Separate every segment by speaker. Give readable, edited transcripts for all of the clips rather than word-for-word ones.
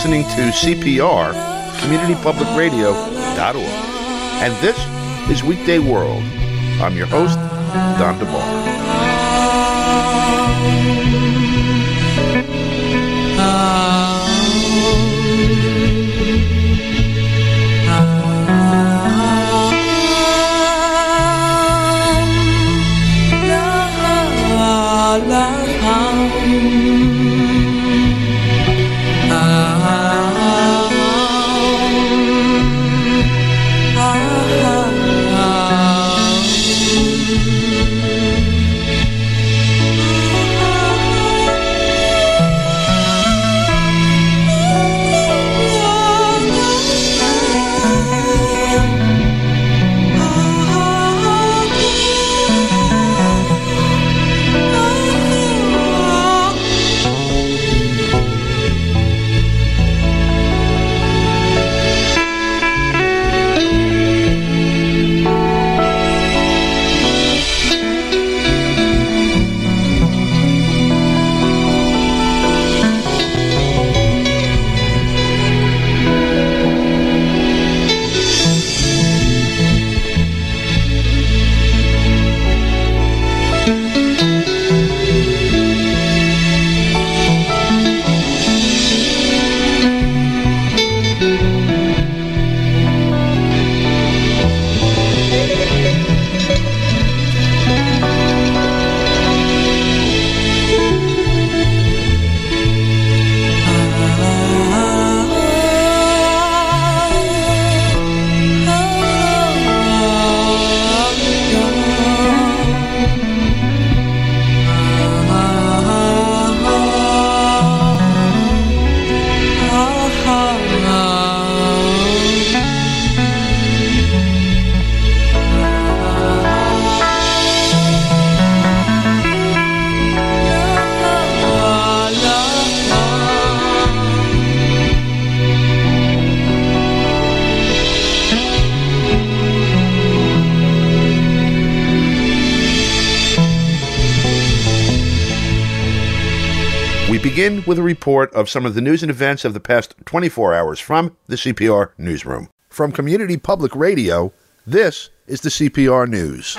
Speaker 1: listening to CPR, CommunityPublicRadio.org. And this is Weekday World. I'm your host, Don DeBar. Begin with a report of some of the news and events of the past 24 hours from the CPR Newsroom. From Community Public Radio, this is the CPR News.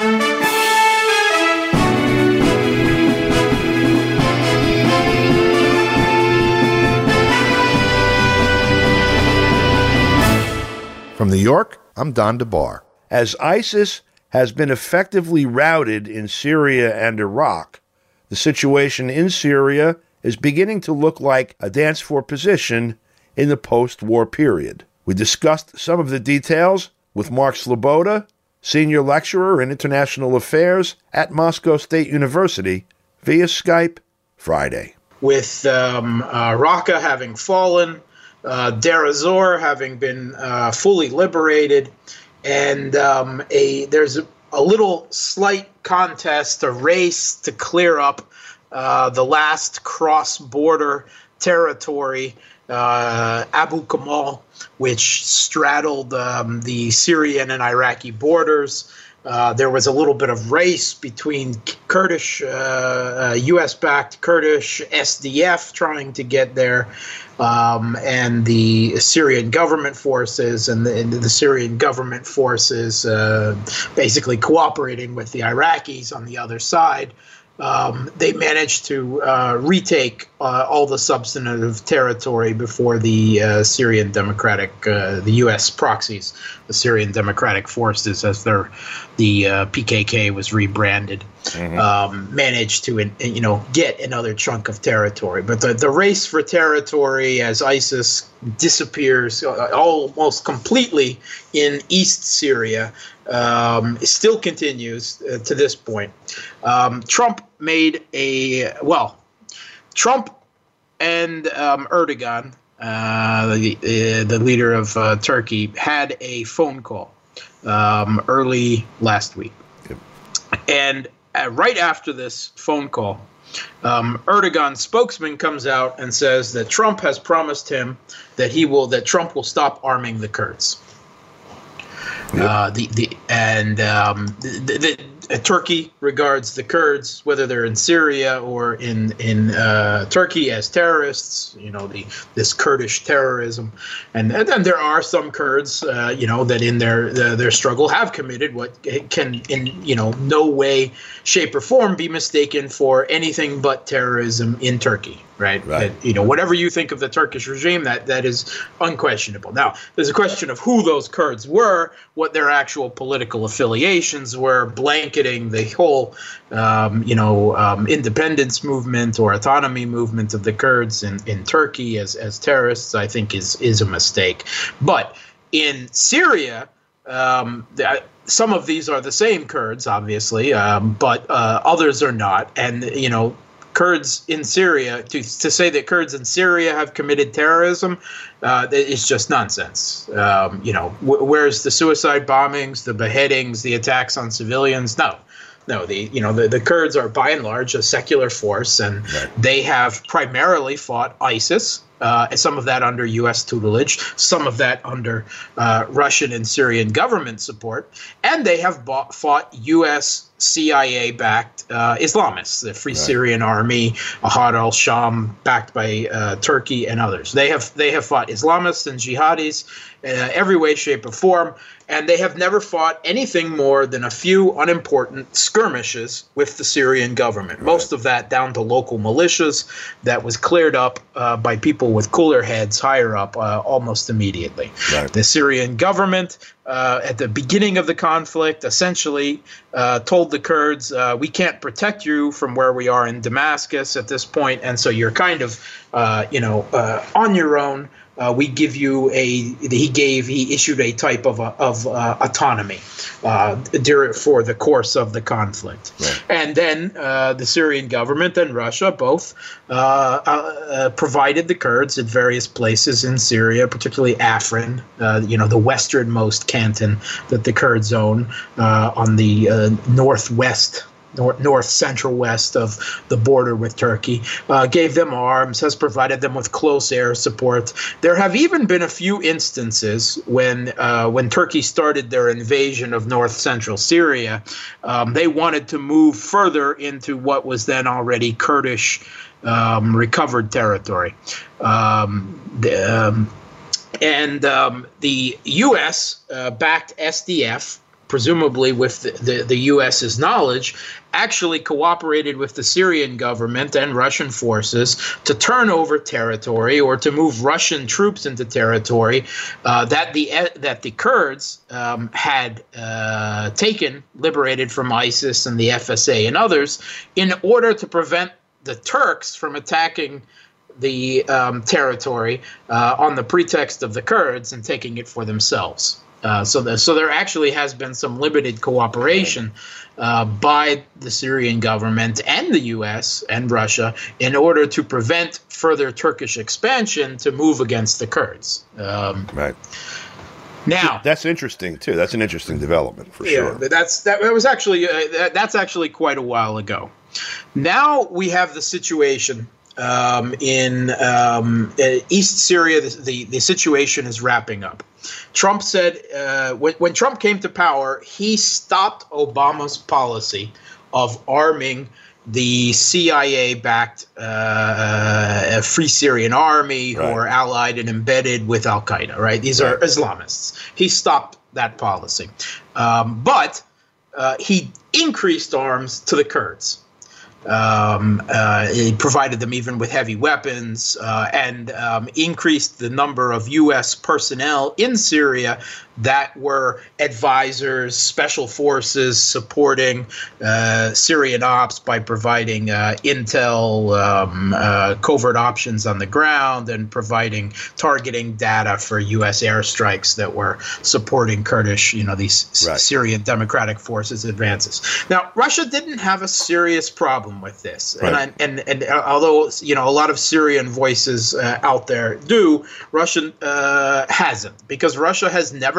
Speaker 1: From New York, I'm Don DeBar. As ISIS has been effectively routed in Syria and Iraq, the situation in Syria is beginning to look like a dance for position in the post-war period. We discussed some of the details with Mark Sloboda, senior lecturer in international affairs at Moscow State University, via Skype Friday.
Speaker 2: With Raqqa having fallen, Deir ez-Zor having been fully liberated, and there's a little slight contest, a race to clear up the last cross-border territory, Abu Kamal, which straddled the Syrian and Iraqi borders. There was a little bit of race between Kurdish, U.S.-backed Kurdish SDF trying to get there, and the Syrian government forces, and the Syrian government forces basically cooperating with the Iraqis on the other side. They managed to retake all the substantive territory before the Syrian Democratic, the U.S. proxies, the Syrian Democratic Forces, as the PKK was rebranded, managed to get another chunk of territory. But the race for territory, as ISIS disappears almost completely in East Syria, still continues to this point. Trump and Erdogan, the leader of Turkey, had a phone call early last week. Yep. And right after this phone call, Erdogan's spokesman comes out and says that Trump has promised him that Trump will stop arming the Kurds. Yep. Turkey regards the Kurds, whether they're in Syria or in Turkey, as terrorists. This Kurdish terrorism, and then there are some Kurds, that in their struggle have committed what can in no way, shape, or form be mistaken for anything but terrorism in Turkey. Right. Whatever you think of the Turkish regime, that is unquestionable. Now, there's a question of who those Kurds were, what their actual political affiliations were, blanketing the whole, independence movement or autonomy movement of the Kurds in Turkey as terrorists, I think is a mistake. But in Syria, some of these are the same Kurds, obviously, but others are not. And, Kurds in Syria, to say that Kurds in Syria have committed terrorism, is just nonsense. Where's the suicide bombings, the beheadings, the attacks on civilians? No, the Kurds are by and large a secular force, and they have primarily fought ISIS. Some of that under U.S. tutelage, some of that under Russian and Syrian government support, and they have fought U.S. CIA-backed Islamists, the Free Syrian Army, Ahad al-Sham, backed by Turkey and others. They have fought Islamists and jihadis every way, shape, or form, and they have never fought anything more than a few unimportant skirmishes with the Syrian government. Most of that down to local militias that was cleared up by people with cooler heads higher up almost immediately. The Syrian government at the beginning of the conflict essentially told the Kurds, we can't protect you from where we are in Damascus at this point, and so you're kind of on your own. He issued a type of autonomy for the course of the conflict. And then the Syrian government and Russia both provided the Kurds at various places in Syria, particularly Afrin, the westernmost canton that the Kurds own on the north central west of the border with Turkey, gave them arms, has provided them with close air support. There have even been a few instances when Turkey started their invasion of north central Syria, they wanted to move further into what was then already Kurdish recovered territory. The U.S. backed SDF, presumably with the U.S.'s knowledge, actually cooperated with the Syrian government and Russian forces to turn over territory or to move Russian troops into territory that the Kurds had taken, liberated from ISIS and the FSA and others, in order to prevent the Turks from attacking the territory on the pretext of the Kurds and taking it for themselves. So there actually has been some limited cooperation by the Syrian government and the U.S. and Russia in order to prevent further Turkish expansion to move against the Kurds.
Speaker 1: Now, that's interesting too. That's an interesting development for sure.
Speaker 2: That's actually quite a while ago. Now we have the situation. In East Syria, the situation is wrapping up. Trump said when Trump came to power, he stopped Obama's policy of arming the CIA-backed Free Syrian Army who are allied and embedded with Al-Qaeda. Right? These are Islamists. He stopped that policy. But he increased arms to the Kurds. He provided them even with heavy weapons and increased the number of U.S. personnel in Syria that were advisors, special forces supporting Syrian ops by providing intel, covert options on the ground, and providing targeting data for U.S. airstrikes that were supporting Kurdish, these Syrian Democratic Forces advances. Now, Russia didn't have a serious problem with this, and although a lot of Syrian voices out there do, Russia hasn't, because Russia has never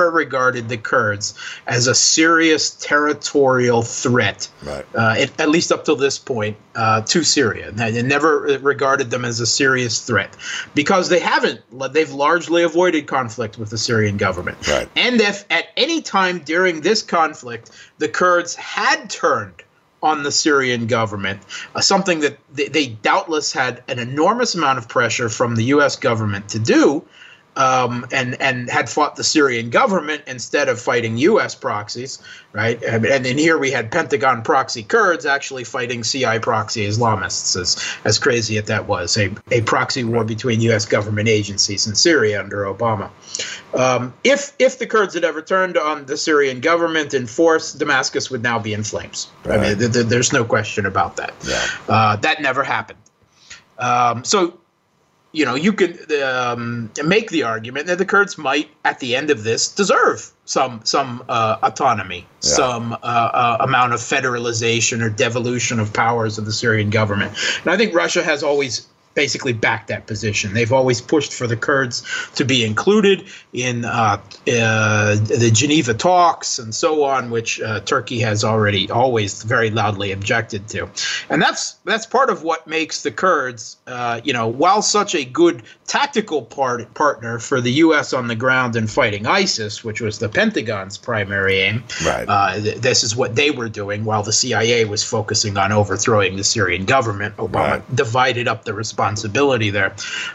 Speaker 2: never regarded the Kurds as a serious territorial threat,
Speaker 1: right.
Speaker 2: At least up till this point, to Syria. They never regarded them as a serious threat because they haven't. They've largely avoided conflict with the Syrian government.
Speaker 1: Right.
Speaker 2: And if at any time during this conflict the Kurds had turned on the Syrian government, something that they doubtless had an enormous amount of pressure from the U.S. government to do, and had fought the Syrian government instead of fighting U.S. proxies, right? And then here we had Pentagon proxy Kurds actually fighting CI proxy Islamists, as crazy as that was, a proxy war between U.S. government agencies in Syria under Obama. If the Kurds had ever turned on the Syrian government in force, Damascus would now be in flames. Right. I mean, there's no question about that. Yeah. That never happened. So, you know, you could make the argument that the Kurds might, at the end of this, deserve some autonomy, some amount of federalization or devolution of powers of the Syrian government. And I think Russia has always basically backed that position. They've always pushed for the Kurds to be included in the Geneva talks and so on, which Turkey has always very loudly objected to. And that's part of what makes the Kurds, while such a good tactical partner for the U.S. on the ground in fighting ISIS, which was the Pentagon's primary aim. Right. This is what they were doing while the CIA was focusing on overthrowing the Syrian government. Obama divided up the responsibility there.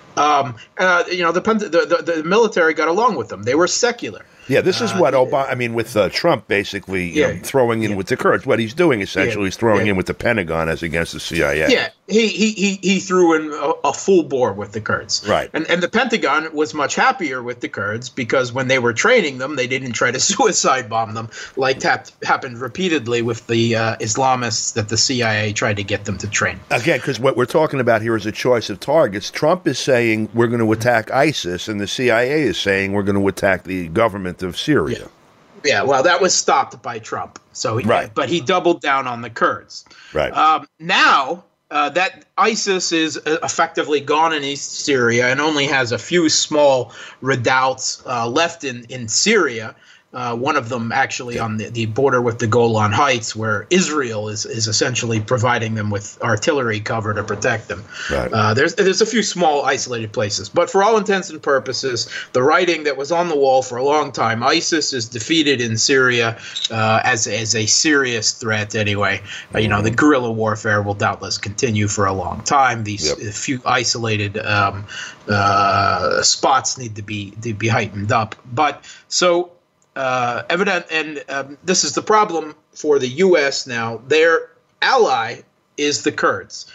Speaker 2: The military got along with them. They were secular.
Speaker 1: Yeah, this is what Obama, I mean, with Trump basically throwing in with the Kurds. What he's doing essentially is throwing in with the Pentagon as against the CIA.
Speaker 2: Yeah, he threw in a full bore with the Kurds.
Speaker 1: Right.
Speaker 2: And the Pentagon was much happier with the Kurds because when they were training them, they didn't try to suicide bomb them like happened repeatedly with the Islamists that the CIA tried to get them to train.
Speaker 1: Again, because what we're talking about here is a choice of targets. Trump is saying we're going to attack ISIS, and the CIA is saying we're going to attack the government of Syria.
Speaker 2: Yeah, well, that was stopped by Trump. So, but he doubled down on the Kurds.
Speaker 1: Right.
Speaker 2: Now that ISIS is effectively gone in East Syria and only has a few small redoubts left in Syria. One of them actually on the border with the Golan Heights, where Israel is essentially providing them with artillery cover to protect them. Right. There's a few small isolated places, but for all intents and purposes, the writing that was on the wall for a long time, ISIS is defeated in Syria as a serious threat. Anyway, the guerrilla warfare will doubtless continue for a long time. These few isolated spots need to be heightened up, but so. Evident, and this is the problem for the U.S. now. Their ally is the Kurds,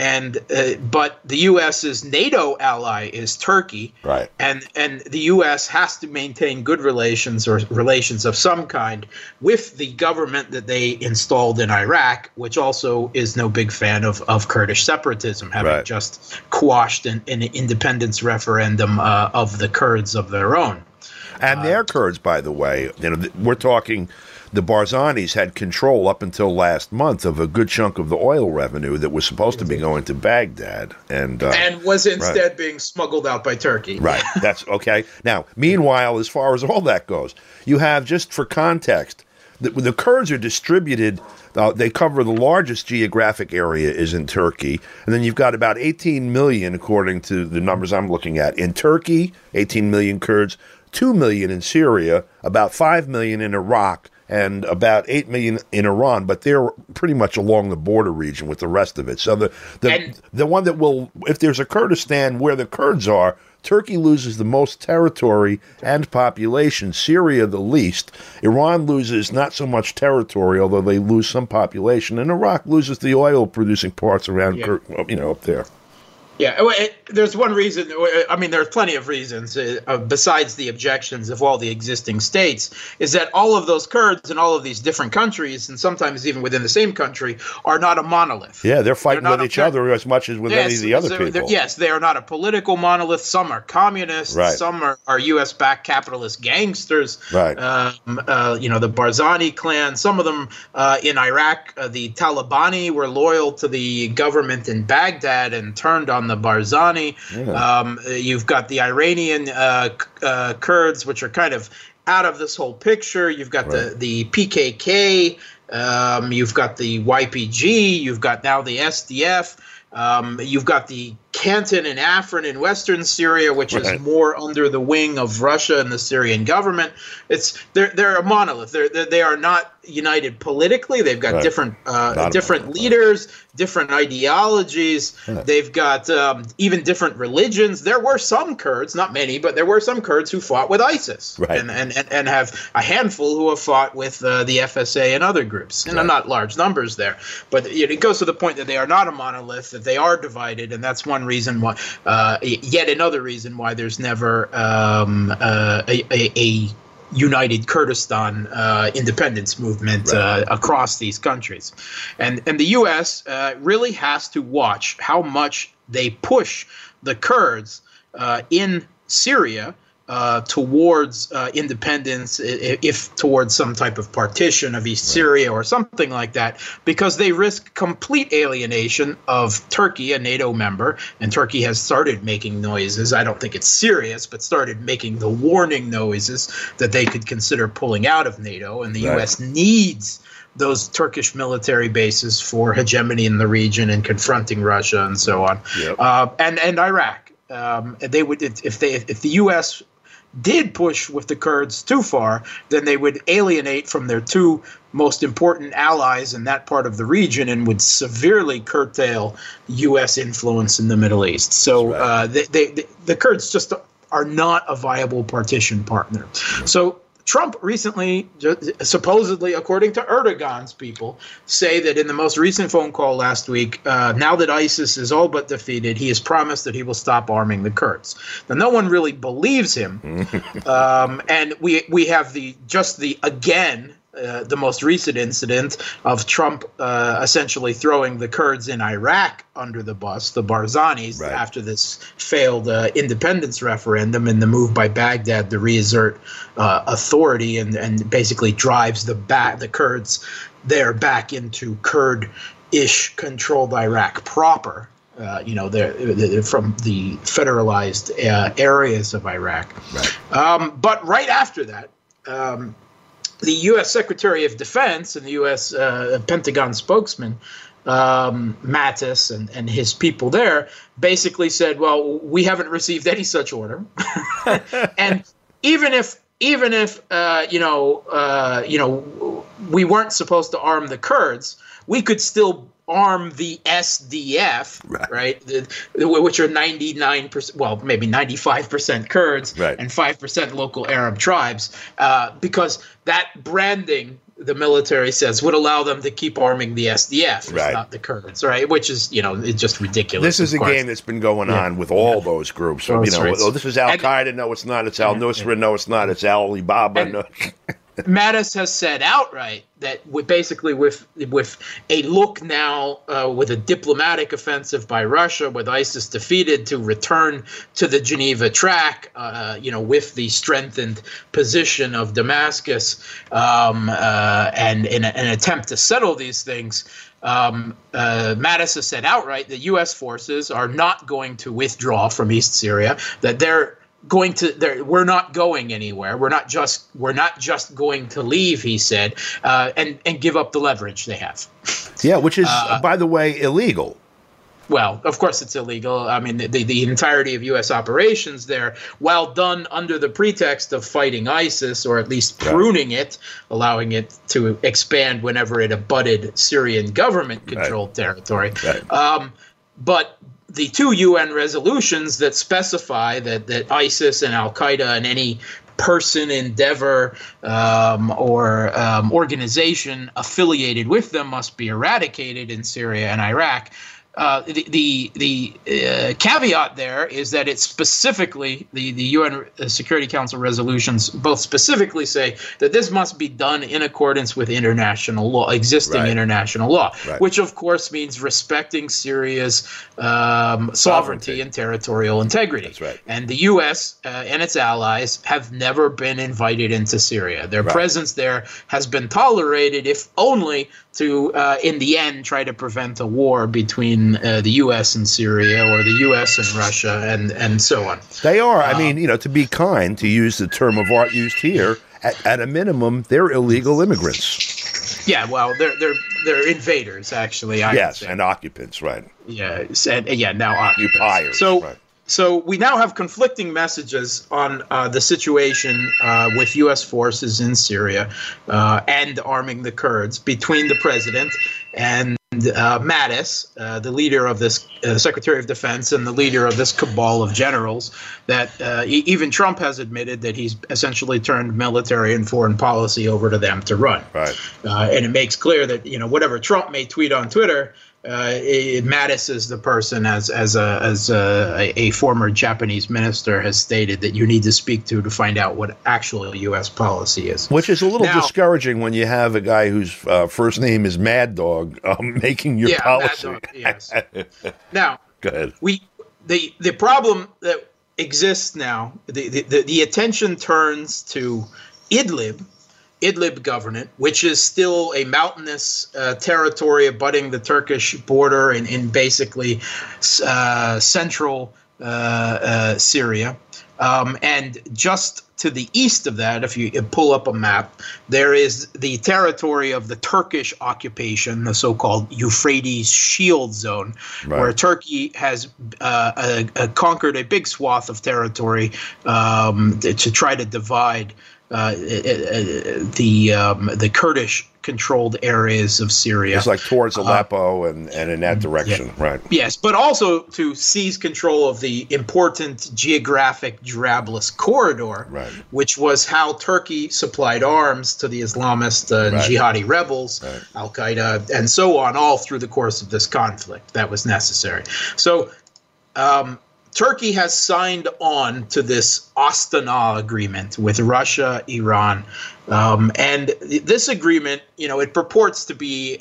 Speaker 2: but the U.S.'s NATO ally is Turkey,
Speaker 1: right?
Speaker 2: And the U.S. has to maintain good relations or relations of some kind with the government that they installed in Iraq, which also is no big fan of Kurdish separatism, having just quashed an independence referendum of the Kurds of their own.
Speaker 1: And their Kurds, by the way, we're talking the Barzanis had control up until last month of a good chunk of the oil revenue that was supposed to be going to Baghdad. And
Speaker 2: was instead being smuggled out by Turkey.
Speaker 1: Right. That's okay. Now, meanwhile, as far as all that goes, you have, just for context, the Kurds are distributed. They cover the largest geographic area is in Turkey. And then you've got about 18 million, according to the numbers I'm looking at, in Turkey, 18 million Kurds. 2 million in Syria, about 5 million in Iraq, and about 8 million in Iran, but they're pretty much along the border region with the rest of it. So the one that will, if there's a Kurdistan where the Kurds are, Turkey loses the most territory and population, Syria the least. Iran loses not so much territory, although they lose some population, and Iraq loses the oil-producing parts around, up there.
Speaker 2: Yeah, there's one reason. I mean, there's plenty of reasons besides the objections of all the existing states, is that all of those Kurds in all of these different countries, and sometimes even within the same country, are not a monolith.
Speaker 1: Yeah, they're fighting with each other as much as with any of the other people.
Speaker 2: Yes, they are not a political monolith. Some are communists.
Speaker 1: Right.
Speaker 2: Some are U.S.-backed capitalist gangsters.
Speaker 1: Right.
Speaker 2: The Barzani clan. Some of them in Iraq, the Talibani were loyal to the government in Baghdad and turned on the Barzani. Yeah. You've got the Iranian Kurds, which are kind of out of this whole picture. You've got the PKK, you've got the YPG, you've got now the SDF. You've got the Canton and Afrin in western Syria, which is more under the wing of Russia and the Syrian government. They're a monolith. They are not united politically. They've got different leaders, different ideologies. They've got even different religions. There were some Kurds, not many, but there were some Kurds who fought with ISIS, and have a handful who have fought with the FSA and other groups. And not large numbers there, but it goes to the point that they are not a monolith, that they are divided, and that's one reason why. Yet another reason why there's never a united Kurdistan independence movement across these countries. And the U.S. Really has to watch how much they push the Kurds in Syria towards independence, if towards some type of partition of East Syria or something like that, because they risk complete alienation of Turkey, a NATO member, and Turkey has started making noises. I don't think it's serious, but started making the warning noises that they could consider pulling out of NATO, and the U.S. needs those Turkish military bases for hegemony in the region and confronting Russia and so on, and Iraq. They would, if the U.S. did push with the Kurds too far, then they would alienate from their two most important allies in that part of the region and would severely curtail U.S. influence in the Middle East. So the Kurds just are not a viable partition partner. So Trump recently, supposedly, according to Erdogan's people, say that in the most recent phone call last week, now that ISIS is all but defeated, he has promised that he will stop arming the Kurds. Now, no one really believes him, and we have the most recent incident of Trump essentially throwing the Kurds in Iraq under the bus, the Barzanis, after this failed independence referendum and the move by Baghdad to reassert authority and basically drives the Kurds there back into Kurd-ish controlled Iraq proper. They're from the federalized areas of Iraq. But right after that, the U.S. Secretary of Defense and the U.S. Pentagon spokesman, Mattis and his people there, basically said, well, we haven't received any such order. And even if we weren't supposed to arm the Kurds, we could still arm the SDF, which are 99%, well, maybe 95% Kurds and 5% local Arab tribes, because that branding, the military says, would allow them to keep arming the SDF, not the Kurds, which is, it's just ridiculous.
Speaker 1: This is a game that's been going on with all those groups. So, this is Al-Qaeda, no, it's not. It's Al-Nusra, no, it's not. It's Alibaba, no.
Speaker 2: Mattis has said outright that basically with a look now with a diplomatic offensive by Russia, with ISIS defeated, to return to the Geneva track, with the strengthened position of Damascus, and in an attempt to settle these things, Mattis has said outright that U.S. forces are not going to withdraw from East Syria, that we're not going anywhere. We're not just going to leave, he said, and give up the leverage they have.
Speaker 1: Yeah, which is, by the way, illegal.
Speaker 2: Well, of course it's illegal. I mean, the entirety of U.S. operations there, while done under the pretext of fighting ISIS, or at least pruning it, allowing it to expand whenever it abutted Syrian government-controlled territory. But the two UN resolutions that specify that ISIS and Al-Qaeda and any person, endeavor, or organization affiliated with them must be eradicated in Syria and Iraq. The caveat there is that it's specifically the UN Security Council resolutions both specifically say that this must be done in accordance with international law, existing international law, which of course means respecting Syria's sovereignty and territorial integrity.
Speaker 1: That's right.
Speaker 2: And the U.S. And its allies have never been invited into Syria. Their presence there has been tolerated, if only to, in the end, try to prevent a war between the U.S. and Syria, or the U.S. and Russia, and so on.
Speaker 1: They are. I mean, to be kind, to use the term of art used here, At a minimum, they're illegal immigrants.
Speaker 2: Yeah, well, they're invaders, actually. I would say.
Speaker 1: And occupants, right?
Speaker 2: Yeah, now occupants.
Speaker 1: Occupiers,
Speaker 2: So,
Speaker 1: right.
Speaker 2: So we now have conflicting messages on the situation with U.S. forces in Syria and arming the Kurds between the president and Mattis, the leader of this Secretary of Defense and the leader of this cabal of generals that even Trump has admitted that he's essentially turned military and foreign policy over to them to run.
Speaker 1: Right.
Speaker 2: And it makes clear that, whatever Trump may tweet on Twitter, Mattis is the person, as a former Japanese minister has stated, that you need to speak to find out what actual U.S. policy is.
Speaker 1: Which is a little discouraging when you have a guy whose first name is Mad Dog making your policy.
Speaker 2: Mad Dog, yes. Now,
Speaker 1: go ahead.
Speaker 2: The problem that exists now, the attention turns to Idlib Governorate, which is still a mountainous territory abutting the Turkish border in basically central Syria. And just to the east of that, if you pull up a map, there is the territory of the Turkish occupation, the so-called Euphrates Shield Zone, where Turkey has conquered a big swath of territory to try to divide the Kurdish-controlled areas of Syria.
Speaker 1: It's like towards Aleppo and in that direction, right?
Speaker 2: Yes, but also to seize control of the important geographic Jarablus corridor, which was how Turkey supplied arms to the Islamist jihadi rebels, Al-Qaeda, and so on, all through the course of this conflict that was necessary. So Turkey has signed on to this Astana agreement with Russia, Iran, and this agreement, it purports to be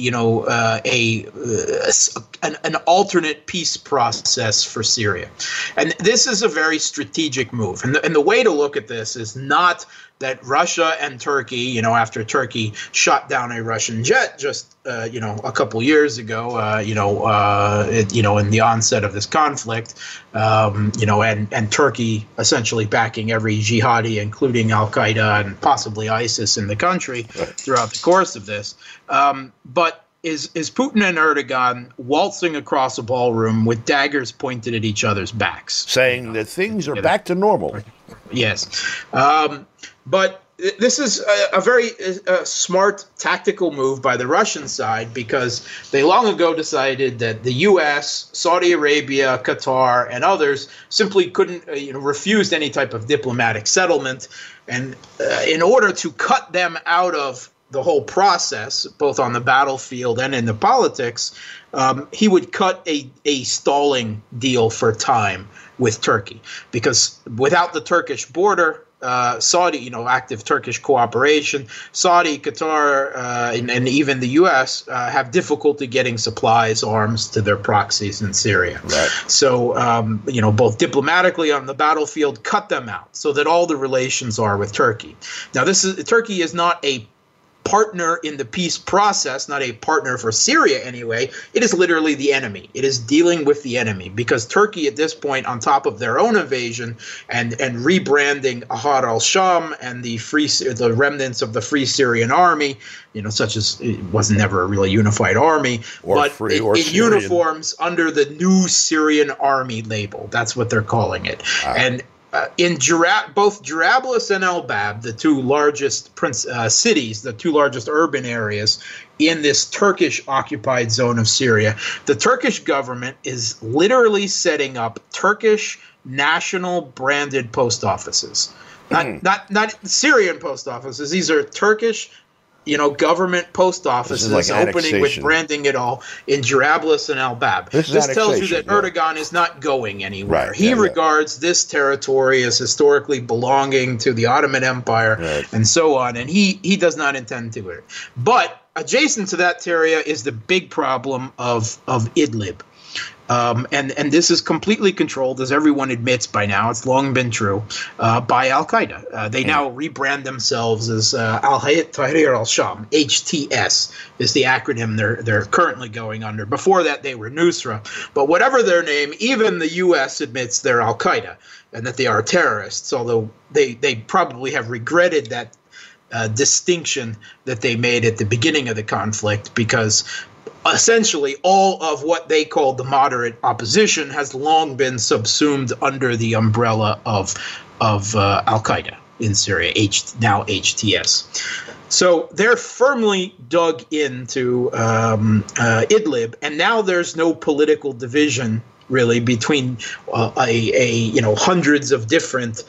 Speaker 2: an alternate peace process for Syria, and this is a very strategic move. And the way to look at this is not that Russia and Turkey, after Turkey shot down a Russian jet just a couple years ago, in the onset of this conflict, and Turkey essentially backing every jihadi, including Al-Qaeda and possibly ISIS in the country throughout the course of this. But is Putin and Erdogan waltzing across a ballroom with daggers pointed at each other's backs,
Speaker 1: saying that things are back to normal?
Speaker 2: Yes. But this is a very smart tactical move by the Russian side, because they long ago decided that the U.S., Saudi Arabia, Qatar, and others simply couldn't, refused any type of diplomatic settlement. And in order to cut them out of the whole process, both on the battlefield and in the politics, he would cut a stalling deal for time with Turkey, because without the Turkish border, Saudi, active Turkish cooperation, Saudi, Qatar, and even the U.S. Have difficulty getting supplies, arms to their proxies in Syria.
Speaker 1: Right.
Speaker 2: So, both diplomatically on the battlefield, cut them out so that all the relations are with Turkey. Now, Turkey is not a partner in the peace process, not a partner for Syria anyway. It is literally the enemy. It is dealing with the enemy, because Turkey at this point, on top of their own invasion and rebranding Ahrar al-Sham and the remnants of the Free Syrian Army, such as it was never a really unified army, but in uniforms under the new Syrian army label. That's what they're calling it. And in both Jarablus and Al-Bab, the two largest cities, the two largest urban areas in this Turkish-occupied zone of Syria, the Turkish government is literally setting up Turkish national branded post offices. Not Syrian post offices. These are Turkish government post offices,
Speaker 1: like
Speaker 2: opening with branding it all in Jarablus and Al-Bab. This tells you that Erdogan is not going anywhere.
Speaker 1: Right,
Speaker 2: he regards this territory as historically belonging to the Ottoman Empire and so on, and he does not intend to. But adjacent to that area is the big problem of Idlib. And this is completely controlled, as everyone admits by now. It's long been true, by Al Qaeda. They now rebrand themselves as Al Hayat Tahrir al Sham. HTS is the acronym they're currently going under. Before that, they were Nusra. But whatever their name, even the U.S. admits they're Al Qaeda and that they are terrorists. Although they probably have regretted that distinction that they made at the beginning of the conflict, because essentially all of what they called the moderate opposition has long been subsumed under the umbrella of Al Qaeda in Syria, now HTS. So they're firmly dug into Idlib, and now there's no political division really between hundreds of different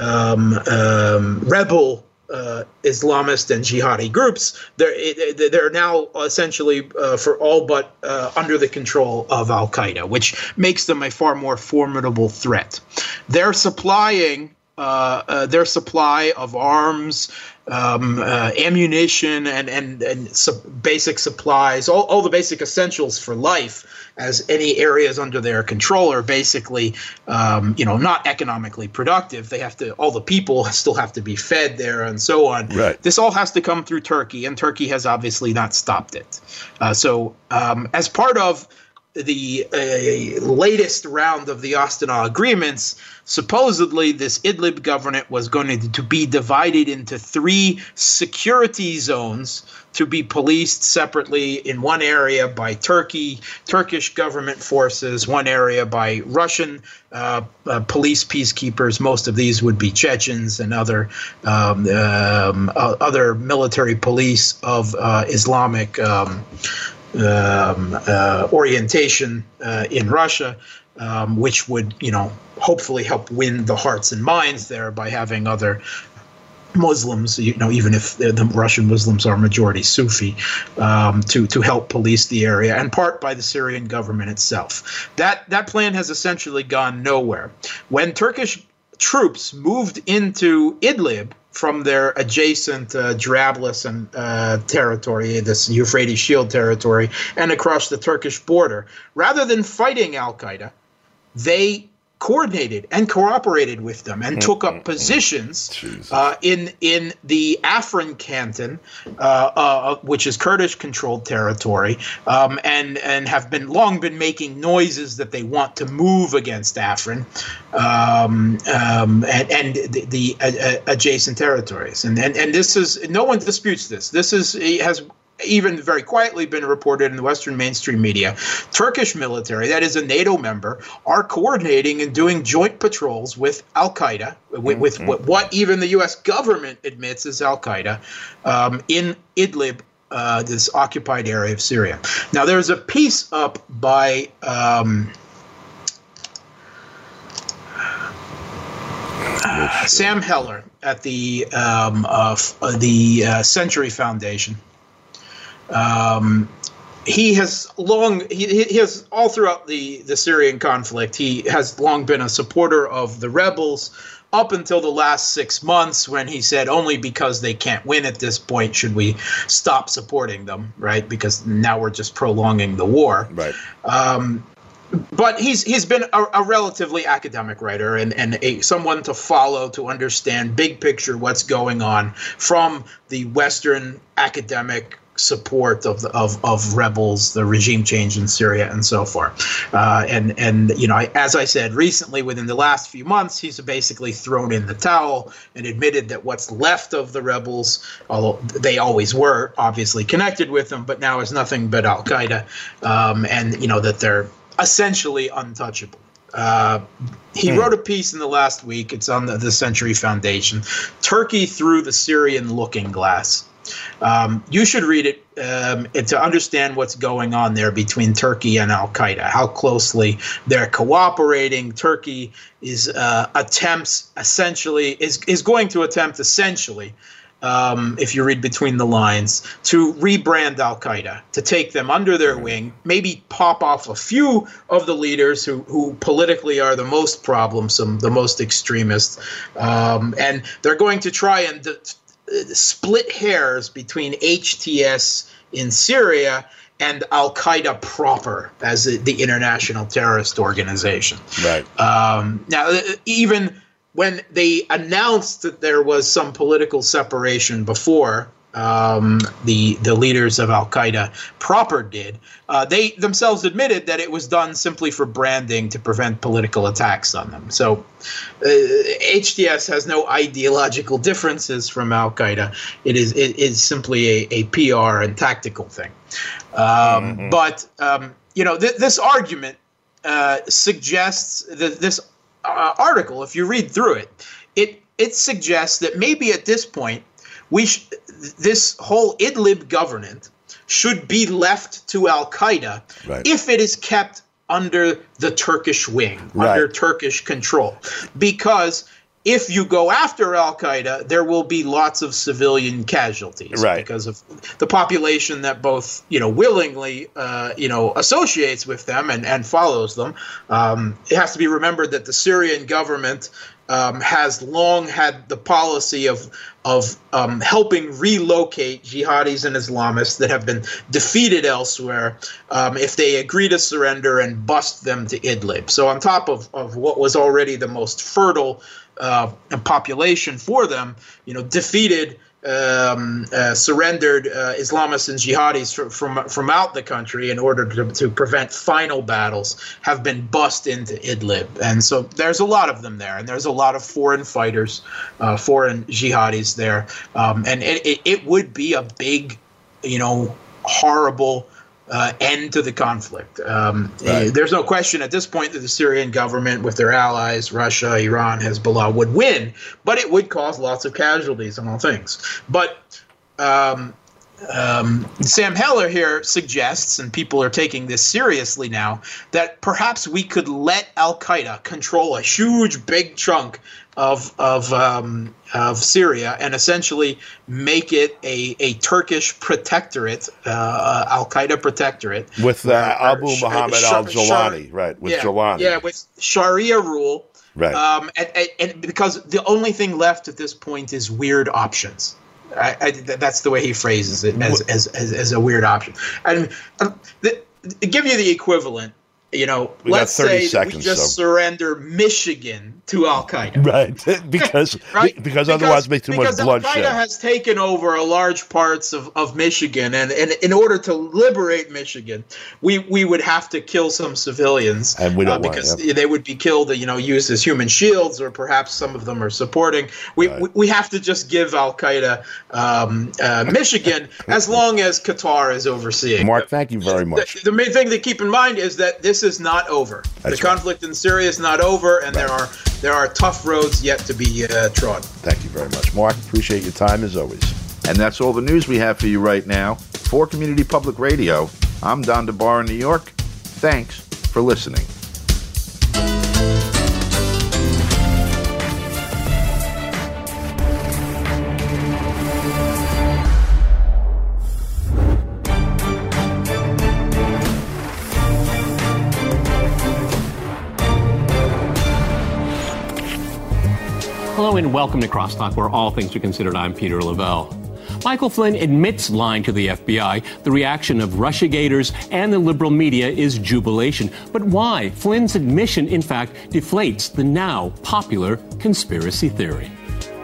Speaker 2: rebel Islamist and jihadi groups. They're now essentially for all but under the control of Al Qaeda, which makes them a far more formidable threat. They're supplying their supply of arms, ammunition, and basic supplies, all the basic essentials for life, as any areas under their control are basically, not economically productive. They have to, all the people still have to be fed there and so on.
Speaker 1: Right.
Speaker 2: This all has to come through Turkey, and Turkey has obviously not stopped it. So as part of the latest round of the Astana agreements, supposedly this Idlib government was going to be divided into 3 security zones to be policed separately, in one area by Turkish government forces, one area by Russian police peacekeepers. Most of these would be Chechens and other military police of Islamic orientation in Russia, which would, hopefully help win the hearts and minds there by having other Muslims, even if the Russian Muslims are majority Sufi, to help police the area, and part by the Syrian government itself. That plan has essentially gone nowhere. When Turkish troops moved into Idlib from their adjacent Jarablus and territory, this Euphrates Shield territory, and across the Turkish border, rather than fighting Al Qaeda, they coordinated and cooperated with them and took up positions in the Afrin canton, which is Kurdish-controlled territory, and have long been making noises that they want to move against Afrin and the adjacent territories. And this is, no one disputes this. This has even very quietly been reported in the Western mainstream media. Turkish military, that is a NATO member, are coordinating and doing joint patrols with Al Qaeda, with what even the U.S. government admits is Al Qaeda, in Idlib, this occupied area of Syria. Now, there's a piece up by Sam Heller at the Century Foundation. He has all throughout the Syrian conflict, he has long been a supporter of the rebels, up until the last 6 months, when he said only because they can't win at this point should we stop supporting them, right? Because now we're just prolonging the war.
Speaker 1: Right.
Speaker 2: But he's been a relatively academic writer and someone to follow, to understand big picture what's going on from the Western academic support of rebels, the regime change in Syria, and so forth. As I said recently, within the last few months, he's basically thrown in the towel and admitted that what's left of the rebels, although they always were obviously connected with them, but now is nothing but Al Qaeda, and that they're essentially untouchable. He wrote a piece in the last week. It's on the Century Foundation, Turkey Through the Syrian Looking Glass. You should read it to understand what's going on there between Turkey and Al Qaeda, how closely they're cooperating. Turkey is going to attempt essentially, if you read between the lines, to rebrand Al Qaeda, to take them under their wing, maybe pop off a few of the leaders who politically are the most problemsome, the most extremist, and they're going to try and split hairs between HTS in Syria and Al-Qaeda proper as the international terrorist organization.
Speaker 1: Right.
Speaker 2: Now, even when they announced that there was some political separation before the leaders of Al-Qaeda proper did, they themselves admitted that it was done simply for branding to prevent political attacks on them. So HTS has no ideological differences from Al-Qaeda. It is simply a PR and tactical thing. But this argument suggests that this article, if you read through it suggests that maybe at this point this whole Idlib government should be left to Al-Qaeda if it is kept under the Turkish wing, under Turkish control. Because if you go after Al-Qaeda, there will be lots of civilian casualties because of the population that both, willingly, associates with them and follows them. It has to be remembered that the Syrian government has long had the policy of helping relocate jihadis and Islamists that have been defeated elsewhere if they agree to surrender and bust them to Idlib. So on top of what was already the most fertile population for them, defeated, surrendered Islamists and jihadis from out the country in order to prevent final battles have been bussed into Idlib. And so there's a lot of them there, and there's a lot of foreign fighters, foreign jihadis there. And it would be a big, horrible end to the conflict. There's no question at this point that the Syrian government, with their allies, Russia, Iran, Hezbollah, would win, but it would cause lots of casualties and all things. But Sam Heller here suggests, and people are taking this seriously now, that perhaps we could let Al-Qaeda control a huge, big chunk of Syria and essentially make it a Turkish protectorate, Al-Qaeda protectorate.
Speaker 1: With Abu Muhammad al-Jawlani, with Jawlani.
Speaker 2: Yeah, with Sharia rule. Right. And because the only thing left at this point is weird options. That's the way he phrases it, as a weird option. And give you the equivalent. Let's say we just surrender Michigan to Al-Qaeda.
Speaker 1: Right, because otherwise it'd be too much bloodshed.
Speaker 2: Al-Qaeda has taken over a large parts of Michigan, and in order to liberate Michigan, we would have to kill some civilians,
Speaker 1: and we don't
Speaker 2: because they would be killed, used as human shields, or perhaps some of them are supporting. We have to just give Al-Qaeda Michigan as long as Qatar is overseeing.
Speaker 1: Mark, thank you very much.
Speaker 2: The main thing to keep in mind is that this is not over. The conflict in Syria is not over, and there are tough roads yet to be trod.
Speaker 1: Thank you very much, Mark. Appreciate your time as always. And that's all the news we have for you right now. For Community Public Radio, I'm Don DeBar in New York. Thanks for listening.
Speaker 3: Hello and welcome to Crosstalk, where all things are considered. I'm Peter Lavelle. Michael Flynn admits lying to the FBI. The reaction of Russiagators and the liberal media is jubilation. But why? Flynn's admission, in fact, deflates the now popular conspiracy theory.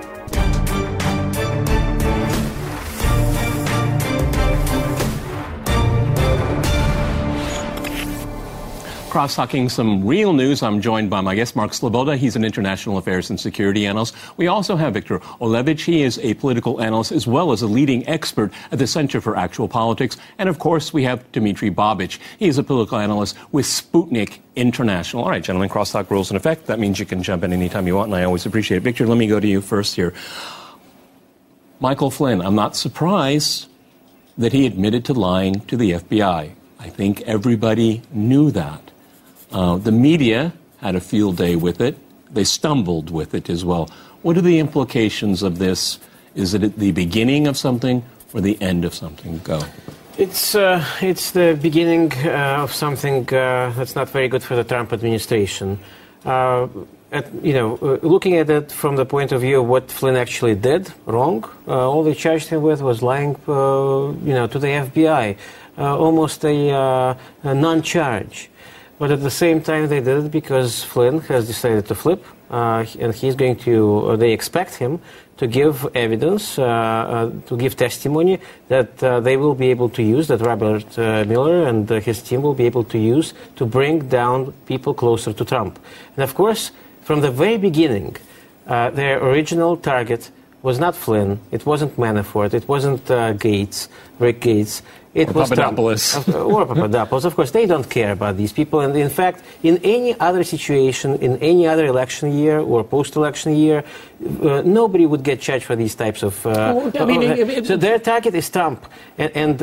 Speaker 3: Cross-talking some real news. I'm joined by my guest, Mark Sleboda. He's an international affairs and security analyst. We also have Victor Olevich. He is a political analyst as well as a leading expert at the Center for Actual Politics. And, of course, we have Dmitry Babich. He is a political analyst with Sputnik International. All right, gentlemen, crosstalk rules in effect. That means you can jump in anytime you want, and I always appreciate it. Victor, let me go to you first here. Michael Flynn, I'm not surprised that he admitted to lying to the FBI. I think everybody knew that. The media had a field day with it. They stumbled with it as well. What are the implications of this? Is it at the beginning of something or the end of something? Go.
Speaker 4: It's the beginning of something that's not very good for the Trump administration. looking at it from the point of view of what Flynn actually did wrong, all they charged him with was lying, to the FBI, almost a non-charge. But at the same time, they did it because Flynn has decided to flip, and they expect him to give evidence, to give testimony that they will be able to use, that Robert Mueller and his team will be able to use to bring down people closer to Trump. And of course, from the very beginning, their original target was not Flynn, it wasn't Manafort, it wasn't Rick Gates. It was
Speaker 3: Papadopoulos.
Speaker 4: Or Papadopoulos. Of course, they don't care about these people. And in fact, in any other situation, in any other election year or post-election year, nobody would get charged for these types of... so their target is Trump. And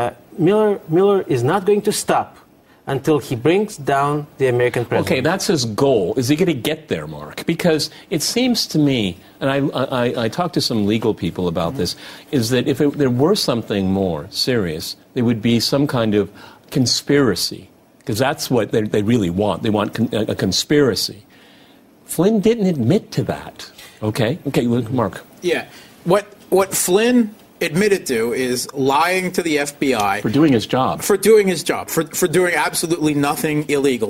Speaker 4: Mueller is not going to stop until he brings down the American president.
Speaker 3: Okay, that's his goal. Is he going to get there, Mark? Because it seems to me, and I talked to some legal people about this, is that if there were something more serious, there would be some kind of conspiracy, because that's what they really want. They want a conspiracy. Flynn didn't admit to that. Okay, Mark.
Speaker 2: Yeah. What Flynn admitted to is lying to the FBI
Speaker 3: for doing his job. For
Speaker 2: doing absolutely nothing illegal.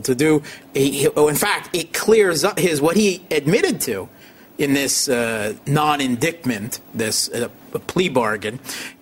Speaker 2: In fact, it clears up what he admitted to in this non-indictment, this plea bargain,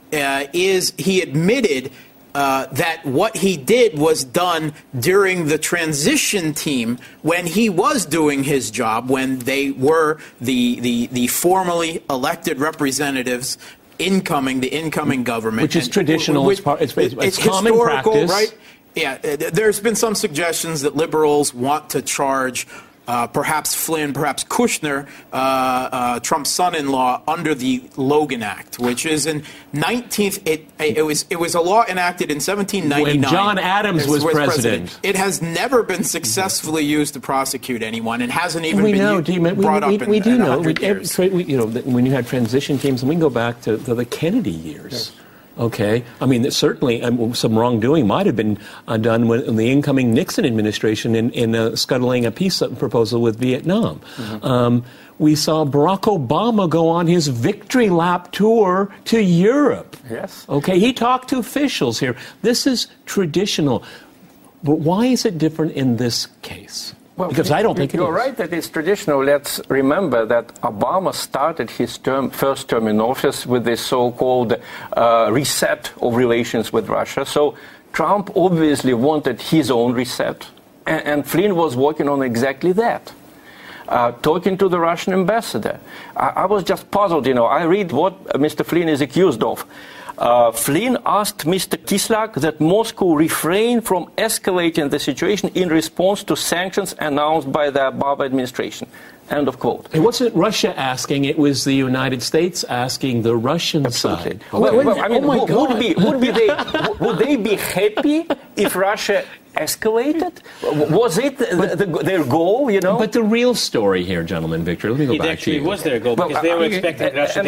Speaker 2: is he admitted that what he did was done during the transition team when he was doing his job, when they were the formally elected representatives. The incoming government,
Speaker 3: which is traditional. It's common practice,
Speaker 2: right? Yeah, there's been some suggestions that liberals want to charge perhaps Flynn, perhaps Kushner, Trump's son-in-law, under the Logan Act, which is in 19th. It was a law enacted in 1799
Speaker 3: when John Adams was president.
Speaker 2: It has never been successfully used to prosecute anyone. It hasn't even been brought up in 100 years.
Speaker 3: When you had transition teams, and we can go back to the Kennedy years. Yes. Okay. I mean, certainly some wrongdoing might have been done in the incoming Nixon administration in scuttling a peace proposal with Vietnam. Mm-hmm. We saw Barack Obama go on his victory lap tour to Europe.
Speaker 4: Yes.
Speaker 3: Okay. He talked to officials here. This is traditional. But why is it different in this case?
Speaker 5: Well,
Speaker 3: because I don't think
Speaker 5: you're right that it's traditional. Let's remember that Obama started his first term in office with this so-called reset of relations with Russia. So Trump obviously wanted his own reset, and Flynn was working on exactly that. Talking to the Russian ambassador, I was just puzzled. I read what Mr. Flynn is accused of. Flynn asked Mr. Kislyak that Moscow refrain from escalating the situation in response to sanctions announced by the Obama administration. End of quote.
Speaker 3: It wasn't Russia asking, it was the United States asking the Russian
Speaker 5: Absolutely.
Speaker 3: side.
Speaker 5: Would they be happy if Russia escalated? Was it their goal,
Speaker 3: But the real story here, gentlemen, Victor, let me go back to you.
Speaker 4: It was their goal, because they were expecting Russia.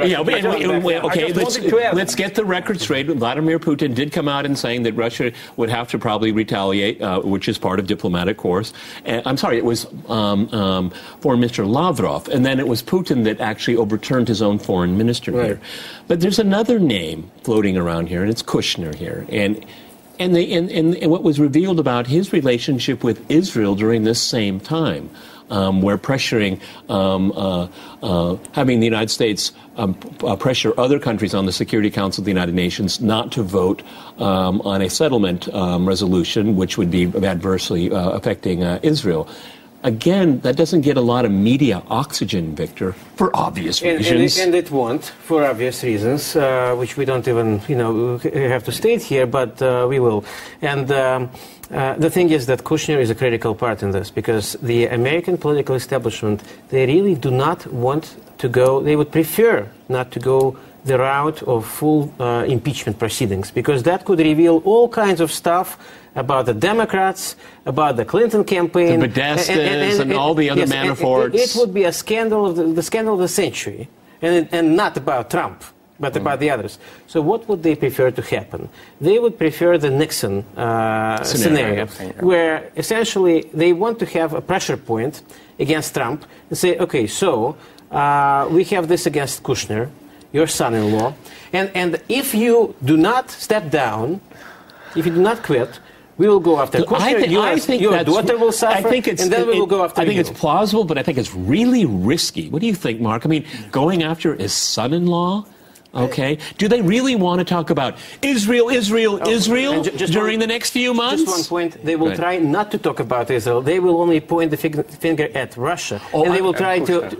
Speaker 3: Let's get the record straight. Vladimir Putin did come out and saying that Russia would have to probably retaliate, which is part of diplomatic course. I'm sorry, it was Foreign Minister Lavrov, and then it was Putin that actually overturned his own foreign minister here. But there's another name floating around here, and it's Kushner here. And what was revealed about his relationship with Israel during this same time, where pressuring, having the United States pressure other countries on the Security Council of the United Nations not to vote on a settlement resolution, which would be adversely affecting Israel. Again, that doesn't get a lot of media oxygen, Victor, for obvious reasons.
Speaker 4: And it won't, for obvious reasons, which we don't even, have to state here, but we will. And the thing is that Kushner is a critical part in this, because the American political establishment, they really do not want to go, they would prefer not to go the route of full impeachment proceedings, because that could reveal all kinds of stuff about the Democrats, about the Clinton campaign,
Speaker 3: the Podestas, and all the other Manaforts.
Speaker 4: It would be a scandal of the scandal of the century, and not about Trump. but about the others. So what would they prefer to happen? They would prefer the Nixon scenario, where essentially they want to have a pressure point against Trump and say, okay, so we have this against Kushner, your son-in-law, and if you do not step down, if you do not quit, we will go after Kushner. Your daughter will suffer, and then we will go after you.
Speaker 3: I think it's plausible, but I think it's really risky. What do you think, Mark? I mean, going after his son-in-law? Okay. Do they really want to talk about Israel during the next few months?
Speaker 4: Just one point. They will try not to talk about Israel. They will only point the finger at Russia. And they will try to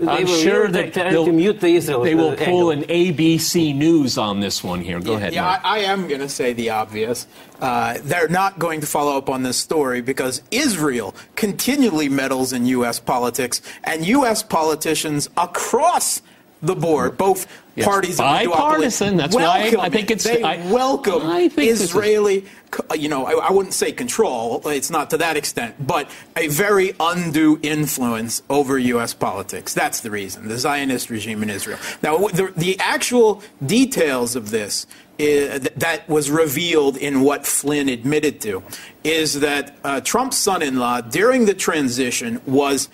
Speaker 4: mute the Israel.
Speaker 3: They will pull an ABC News on this one here. Go ahead, Mark.
Speaker 2: I am going to say the obvious. They're not going to follow up on this story because Israel continually meddles in U.S. politics, and U.S. politicians across the board, both parties,
Speaker 3: bipartisan. That's why I think it's.
Speaker 2: They welcome Israeli. I wouldn't say control. It's not to that extent, but a very undue influence over U.S. politics. That's the reason. The Zionist regime in Israel. Now, the actual details of this that was revealed in what Flynn admitted to is that Trump's son-in-law during the transition was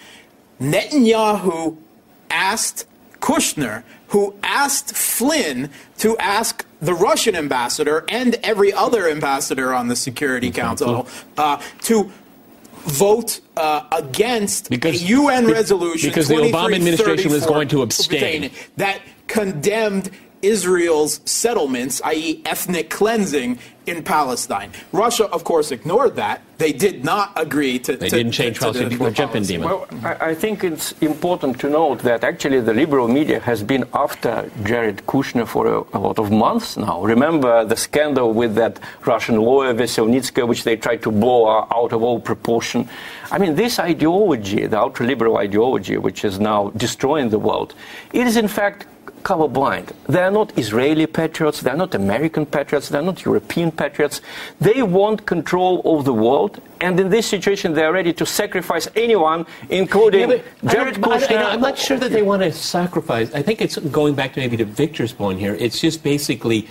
Speaker 2: Netanyahu asked Kushner, who asked Flynn to ask the Russian ambassador and every other ambassador on the Security Council to vote against a UN resolution
Speaker 3: because the Obama administration was going to abstain
Speaker 2: that condemned Israel's settlements, i.e. ethnic cleansing in Palestine. Russia, of course, ignored that. They did not agree to...
Speaker 3: They didn't change policy before jumping, Dima.
Speaker 5: Well, I think it's important to note that actually the liberal media has been after Jared Kushner for a lot of months now. Remember the scandal with that Russian lawyer, Veselnitskaya, which they tried to blow out of all proportion. I mean, this ideology, the ultra-liberal ideology, which is now destroying the world, it is in fact colorblind. They are not Israeli patriots, they are not American patriots, they are not European patriots. They want control of the world, and in this situation they are ready to sacrifice anyone, including Jared Kushner.
Speaker 3: I'm not sure that they want to sacrifice. I think it's going back to maybe to Victor's point here. It's just basically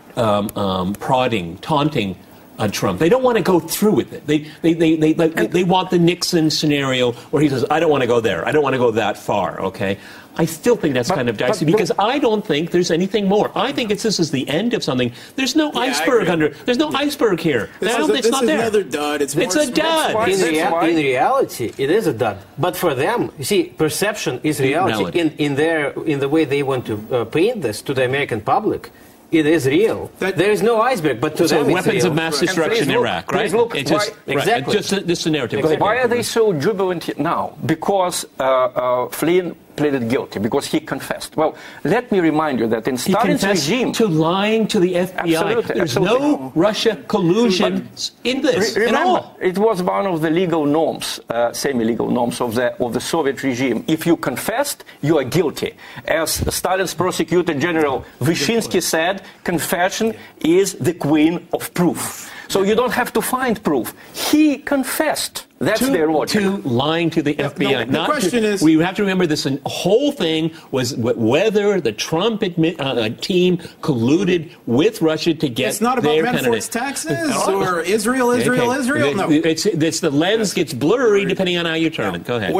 Speaker 3: prodding, taunting Trump. They don't want to go through with it. They want the Nixon scenario where he says, I don't want to go there. I don't want to go that far, okay? I still think that's kind of dicey because I don't think there's anything more. I think this is the end of something. There's no iceberg under. There's no iceberg here.
Speaker 2: This is another dud. It's
Speaker 3: a dud.
Speaker 4: In reality, it is a dud. But for them, you see, perception is reality. In the way they want to paint this to the American public. It is real. There is no iceberg, but to them it's
Speaker 3: weapons
Speaker 4: real.
Speaker 3: of mass destruction in Iraq, right?
Speaker 4: Exactly.
Speaker 3: Just this scenario.
Speaker 5: Why are they so jubilant now? Because Flynn pleaded guilty, because he confessed. Well, let me remind you that in Stalin's regime...
Speaker 3: to lying to the FBI. There's no Russia collusion in this at all.
Speaker 5: It was one of the legal norms, semi-legal norms of the Soviet regime. If you confessed, you are guilty. As Stalin's prosecutor general Vyshinsky said, confession is the queen of proof. So you don't have to find proof. He confessed. That's their logic.
Speaker 3: To lying to the FBI.
Speaker 2: The question is...
Speaker 3: We have to remember this whole thing was whether the Trump team colluded with Russia to get
Speaker 2: It's not about Manafort's taxes or Israel. No.
Speaker 3: It's the lens gets blurry depending on how you turn it. Go ahead.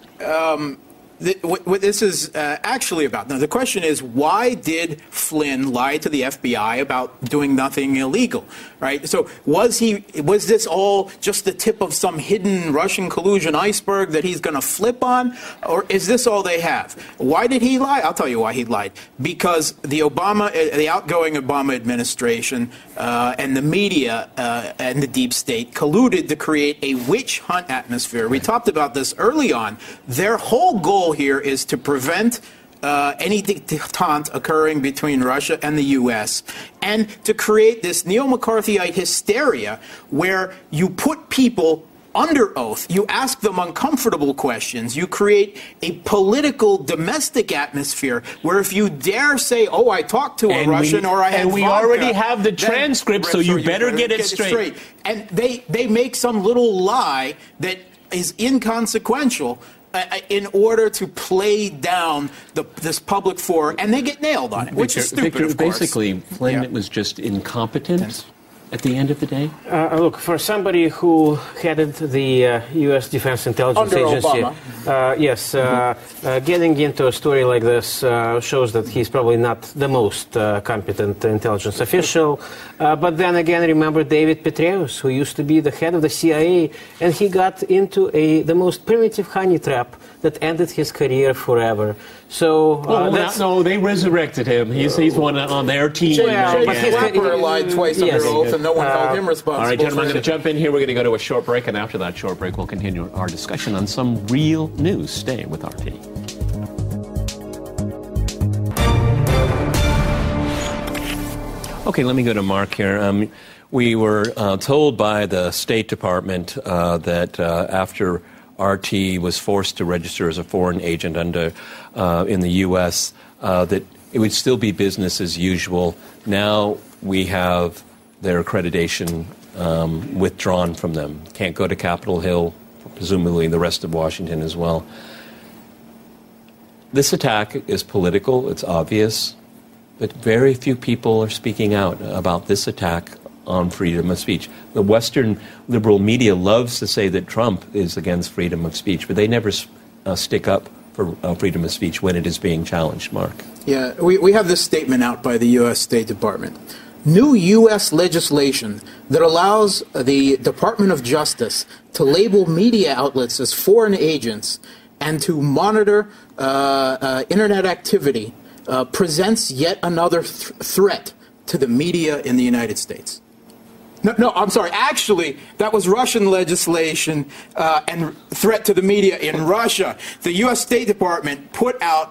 Speaker 2: What this is actually about. Now, the question is, why did Flynn lie to the FBI about doing nothing illegal, right? So was this all just the tip of some hidden Russian collusion iceberg that he's going to flip on? Or is this all they have? Why did he lie? I'll tell you why he lied. Because the outgoing Obama administration and the media and the deep state colluded to create a witch hunt atmosphere. We talked about this early on. Their whole goal here is to prevent any détente occurring between Russia and the U.S. and to create this neo-McCarthyite hysteria where you put people under oath, you ask them uncomfortable questions, you create a political domestic atmosphere where if you dare say, oh, I talked to a Russian or I had
Speaker 3: and we
Speaker 2: vodka,
Speaker 3: already have the transcript, so you better get it straight.
Speaker 2: And they make some little lie that is inconsequential in order to play down this public forum, and they get nailed on it, which is stupid, of course.
Speaker 3: Basically, Flynn was just incompetent at the end of the day?
Speaker 4: Look, for somebody who headed the U.S. Defense Intelligence
Speaker 2: Under
Speaker 4: Agency,
Speaker 2: Obama.
Speaker 4: Getting into a story like this shows that he's probably not the most competent intelligence official. But then again, remember David Petraeus, who used to be the head of the CIA, and he got into the most primitive honey trap that ended his career forever. So
Speaker 3: no, they resurrected him. He's one on their team.
Speaker 2: Clapper lied twice under oath, and no one held him responsible.
Speaker 3: All right, gentlemen, I'm going to jump in here. We're going to go to a short break, and after that short break, we'll continue our discussion on some real news. Stay with RT. Okay, let me go to Mark here. We were told by the State Department that after RT was forced to register as a foreign agent in the U.S., that it would still be business as usual. Now we have their accreditation withdrawn from them. Can't go to Capitol Hill, presumably the rest of Washington as well. This attack is political, it's obvious, but very few people are speaking out about this attack on freedom of speech. The Western liberal media loves to say that Trump is against freedom of speech, but they never stick up for freedom of speech when it is being challenged. Mark?
Speaker 2: Yeah, we have this statement out by the U.S. State Department. New U.S. legislation that allows the Department of Justice to label media outlets as foreign agents and to monitor Internet activity presents yet another threat to the media in the United States. No, I'm sorry. Actually, that was Russian legislation and threat to the media in Russia. The U.S. State Department put out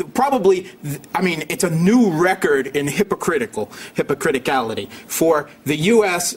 Speaker 2: it's a new record in hypocriticality for the U.S.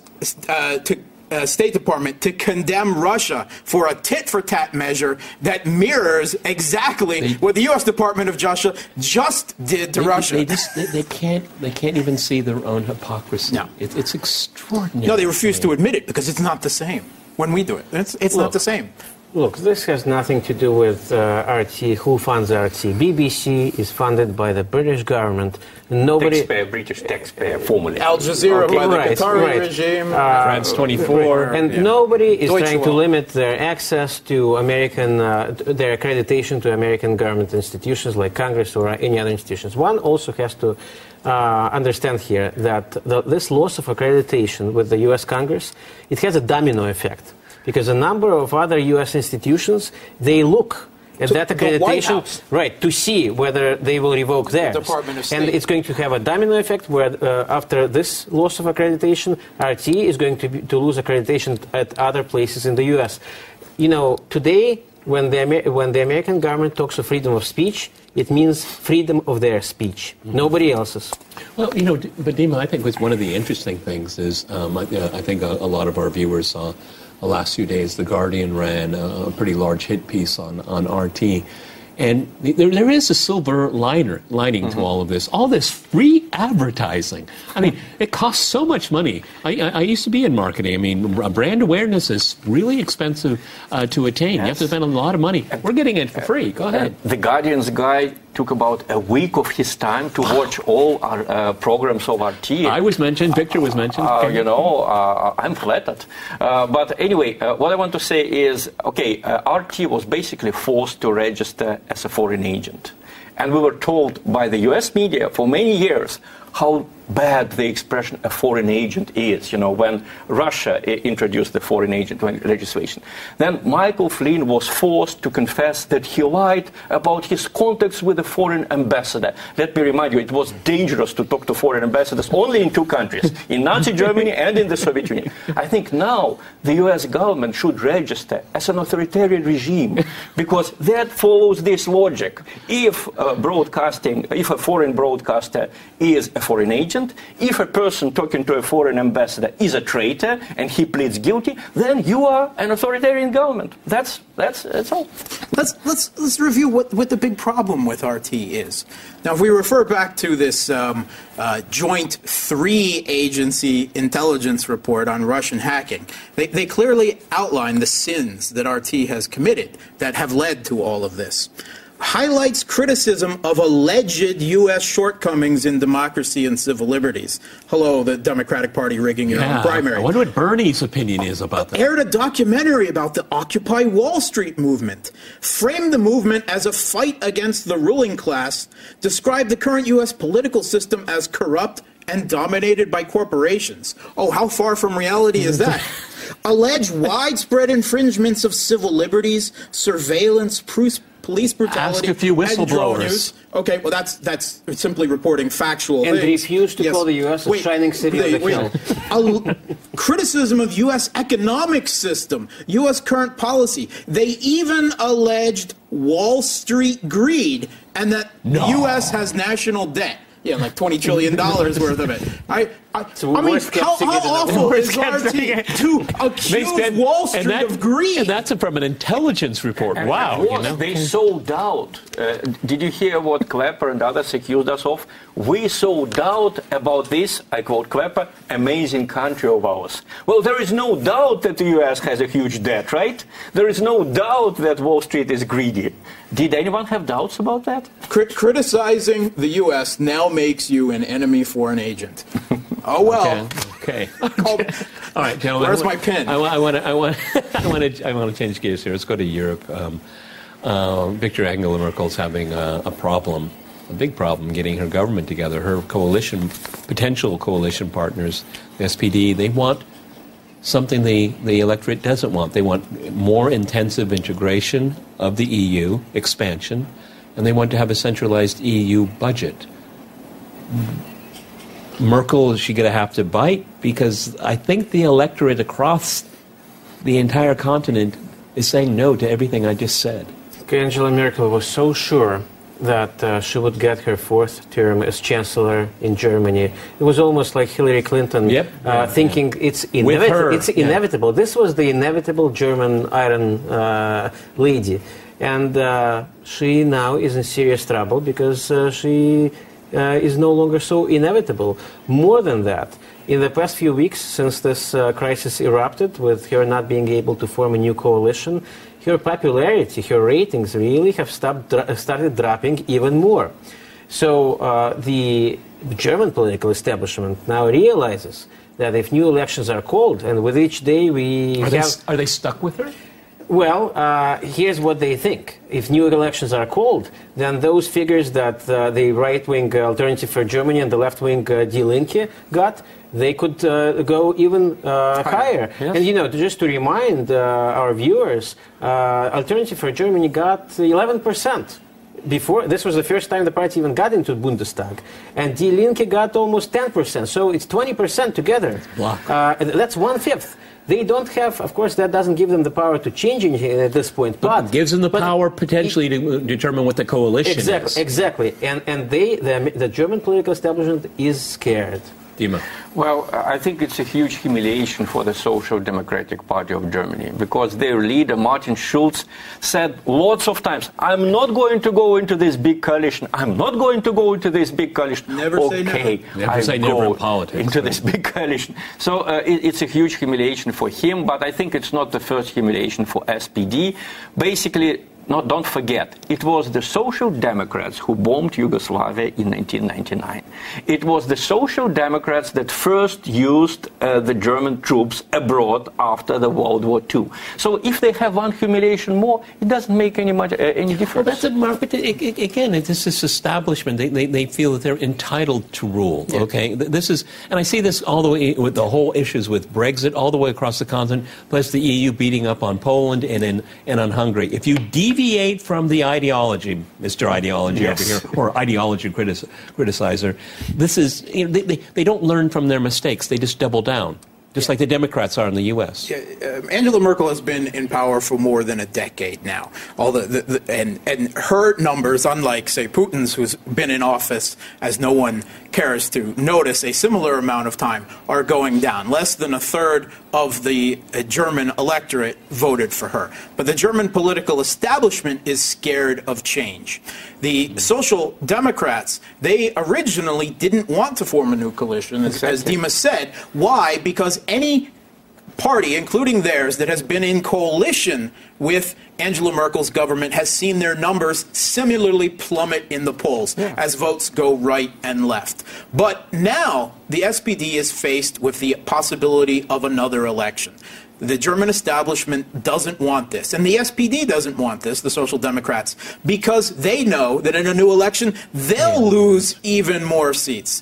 Speaker 2: State Department to condemn Russia for a tit-for-tat measure that mirrors exactly what the U.S. Department of Justice just did to Russia.
Speaker 3: They can't even see their own hypocrisy.
Speaker 2: No.
Speaker 3: It's extraordinary.
Speaker 2: No, they refuse to admit it because it's not the same when we do it. It's not the same.
Speaker 4: Look, this has nothing to do with RT. Who funds RT? BBC is funded by the British government.
Speaker 5: British taxpayer, formally.
Speaker 2: Al Jazeera by the Qatari regime.
Speaker 3: France 24.
Speaker 4: And nobody is trying to limit their access to their accreditation to American government institutions like Congress or any other institutions. One also has to understand here that this loss of accreditation with the U.S. Congress, it has a domino effect. Because a number of other U.S. institutions, they look at that accreditation, right, to see whether they will revoke theirs.
Speaker 2: Department of State.
Speaker 4: And it's going to have a domino effect where after this loss of accreditation, RT is going to lose accreditation at other places in the U.S. You know, today, when the American government talks of freedom of speech, it means freedom of their speech, nobody else's.
Speaker 3: Well, but Dima, I think one of the interesting things is, I think a lot of our viewers saw the last few days, The Guardian ran a pretty large hit piece on RT. And there is a silver lining to all of this. All this free advertising. I mean, it costs so much money. I used to be in marketing. I mean, brand awareness is really expensive to attain. Yes. You have to spend a lot of money. We're getting it for free. Go ahead.
Speaker 5: The Guardian's guy took about a week of his time to watch all our programs of RT.
Speaker 3: I was mentioned. Victor was mentioned.
Speaker 5: I'm flattered. But anyway, what I want to say is, RT was basically forced to register as a foreign agent. And we were told by the U.S. media for many years how bad the expression a foreign agent is, when Russia introduced the foreign agent legislation. Then Michael Flynn was forced to confess that he lied about his contacts with the foreign ambassador. Let me remind you, it was dangerous to talk to foreign ambassadors only in two countries, in Nazi Germany and in the Soviet Union. I think now the U.S. government should register as an authoritarian regime because that follows this logic. If a foreign broadcaster is a foreign agent. If a person talking to a foreign ambassador is a traitor and he pleads guilty, then you are an authoritarian government. That's all.
Speaker 2: Let's review what the big problem with RT is. Now, if we refer back to this joint 3-agency intelligence report on Russian hacking, they clearly outline the sins that RT has committed that have led to all of this. Highlights criticism of alleged U.S. shortcomings in democracy and civil liberties. Hello, the Democratic Party rigging your own primary.
Speaker 3: I wonder what Bernie's opinion is about that.
Speaker 2: Aired a documentary about the Occupy Wall Street movement. Framed the movement as a fight against the ruling class. Described the current U.S. political system as corrupt and dominated by corporations. Oh, how far from reality is that? Alleged widespread infringements of civil liberties, surveillance, police brutality.
Speaker 3: Ask a few whistleblowers.
Speaker 2: Okay, well, that's simply reporting factual
Speaker 4: and
Speaker 2: things.
Speaker 4: refuse to call the U.S. a shining city on the hill.
Speaker 2: Criticism of U.S. economic system, U.S. current policy. They even alleged Wall Street greed and that the U.S. has national debt. Yeah, like $20 trillion worth of it. I mean, how awful is RT to accuse Wall Street of greed?
Speaker 3: And that's from an intelligence report. Wow.
Speaker 5: They sold out. Did you hear what Clapper and others accused us of? We sold out about this, I quote Clapper, amazing country of ours. Well, there is no doubt that the U.S. has a huge debt, right? There is no doubt that Wall Street is greedy. Did anyone have doubts about that?
Speaker 2: Criticizing the U.S. now makes you an enemy foreign agent. Oh well.
Speaker 3: Okay. All right, gentlemen.
Speaker 2: Where's my pen?
Speaker 3: I want to change gears here. Let's go to Europe. Victor Angela Merkel's having a problem, a big problem, getting her government together. Her potential coalition partners, the SPD, they want something the electorate doesn't want. They want more intensive integration of the EU, expansion, and they want to have a centralized EU budget. Merkel, is she going to have to bite? Because I think the electorate across the entire continent is saying no to everything I just said.
Speaker 4: Okay, Angela Merkel was so sure that she would get her 4th term as chancellor in Germany. It was almost like Hillary Clinton thinking it's inevitable. This was the inevitable German Iron Lady. And she now is in serious trouble because she is no longer so inevitable. More than that, in the past few weeks, since this crisis erupted, with her not being able to form a new coalition, her popularity, her ratings really have started dropping even more. So the German political establishment now realizes that if new elections are called, and with each day
Speaker 3: Are they stuck with her?
Speaker 4: Well, here's what they think. If new elections are called, then those figures that the right-wing Alternative for Germany and the left-wing Die Linke got, they could go even higher. Yes. And, just to remind our viewers, Alternative for Germany got 11%. Before, this was the first time the party even got into Bundestag. And Die Linke got almost 10%. So it's 20% together. That's 1/5. They don't have, of course, that doesn't give them the power to change anything at this point. But
Speaker 3: it gives them the power potentially to determine what the coalition is.
Speaker 4: Exactly. And the German political establishment is scared.
Speaker 3: Dima.
Speaker 5: Well, I think it's a huge humiliation for the Social Democratic Party of Germany because their leader, Martin Schulz, said lots of times, I'm not going to go into this big coalition. I'm not going to go into this big coalition.
Speaker 2: Never say never.
Speaker 3: Never say never in politics.
Speaker 5: Into this big coalition. So it's a huge humiliation for him, but I think it's not the first humiliation for SPD. Basically, don't forget, it was the Social Democrats who bombed Yugoslavia in 1999. It was the Social Democrats that first used the German troops abroad after the World War II. So if they have one humiliation more, it doesn't make any difference.
Speaker 3: Well, that's a market. Again, this is establishment. They feel that they're entitled to rule. Yeah. Okay, this is, and I see this all the way with the whole issues with Brexit, all the way across the continent, plus the EU beating up on Poland and on Hungary. If you deviate from the ideology, Mr. Ideology over here, or ideology criticizer, this is, they don't learn from their mistakes. They just double down, just like the Democrats are in the U.S.
Speaker 2: Angela Merkel has been in power for more than a decade now. And her numbers, unlike, say, Putin's, who's been in office as no one
Speaker 6: cares to notice a similar amount of time, are going down. Less than a third of the German electorate voted for her. But the German political establishment is scared of change. The Social Democrats, they originally didn't want to form a new coalition, as Dima said. Why? Because any party, including theirs, that has been in coalition with Angela Merkel's government has seen their numbers similarly plummet in the polls as votes go right and left. But now the SPD is faced with the possibility of another election. The German establishment doesn't want this, and the SPD doesn't want this, the Social Democrats, because they know that in a new election they'll lose even more seats.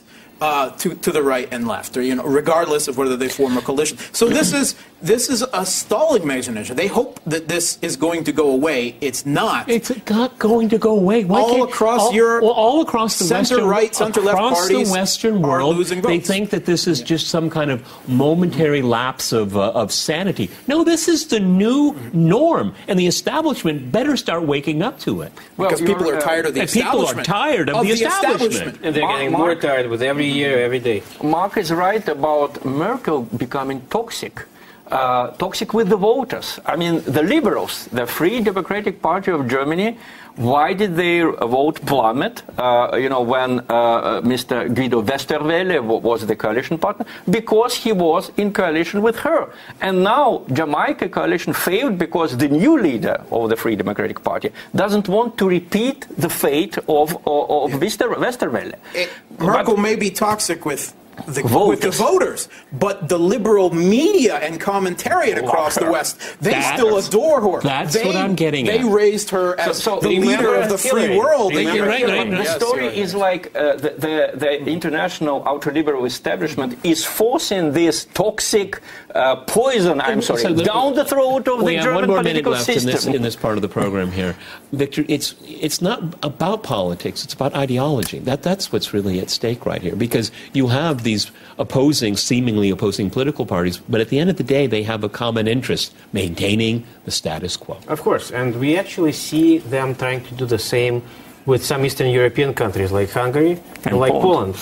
Speaker 6: To the right and left, or regardless of whether they form a coalition. So this is a stalling mechanism. They hope that this is going to go away. It's not.
Speaker 3: It's not going to go away.
Speaker 6: All across Europe,
Speaker 3: all across the
Speaker 6: center-right, center-left parties
Speaker 3: the Western world,
Speaker 6: are losing votes.
Speaker 3: They think that this is just some kind of momentary lapse of sanity. No, this is the new norm, and the establishment better start waking up to it.
Speaker 6: Because people are tired of the establishment.
Speaker 3: People are tired of the establishment.
Speaker 4: And they're getting more tired with every year, every day.
Speaker 5: Mark is right about Merkel becoming toxic. Toxic with the voters. I mean, the liberals, the Free Democratic Party of Germany, why did their vote plummet, when Mr. Guido Westerwelle was the coalition partner? Because he was in coalition with her. And now Jamaica coalition failed because the new leader of the Free Democratic Party doesn't want to repeat the fate of Mr. Westerwelle.
Speaker 6: Merkel may be toxic with the voters, but the liberal media and commentariat across the West, they still adore her.
Speaker 3: That's what I'm getting
Speaker 6: at. They raised her as the leader of the free world.
Speaker 5: The story is like the international ultra-liberal establishment is forcing this toxic poison, down the throat of the German political system.
Speaker 3: We have 1 minute left in this part of the program here. Victor, it's not about politics, it's about ideology. That's what's really at stake right here, because you have these seemingly opposing political parties, but at the end of the day, they have a common interest, maintaining the status quo.
Speaker 4: Of course, and we actually see them trying to do the same with some Eastern European countries like Hungary and like Poland.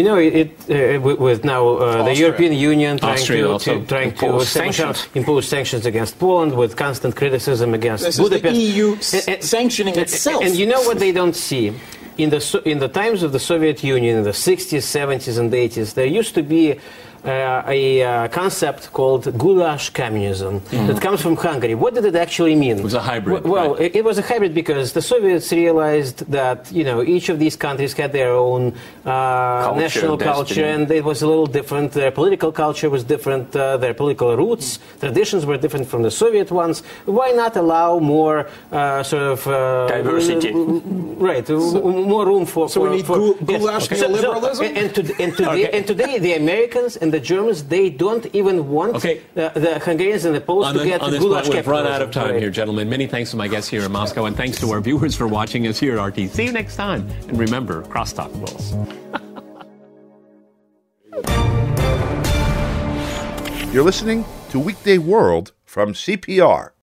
Speaker 4: With now the European Union trying to impose sanctions against Poland, with constant criticism against Budapest.
Speaker 6: Is the EU sanctioning itself.
Speaker 4: And you know what they don't see? In the times of the Soviet Union, in the 60s, 70s, and 80s, there used to be a concept called goulash communism that comes from Hungary. What did it actually mean?
Speaker 3: It was a hybrid.
Speaker 4: Well, it was a hybrid because the Soviets realized that each of these countries had their own national culture, and it was a little different. Their political culture was different. Their political roots, traditions were different from the Soviet ones. Why not allow more
Speaker 5: diversity?
Speaker 4: More room for.
Speaker 6: So we need goulash neoliberalism.
Speaker 4: And today the Americans and the Germans, they don't even want the Hungarians and the Poles to get goulash capitalism.
Speaker 3: We've run out of time here, gentlemen. Many thanks to my guests here in Moscow, and thanks to our viewers for watching us here at RT. See you next time. And remember, crosstalk rules.
Speaker 1: You're listening to Weekday World from CPR.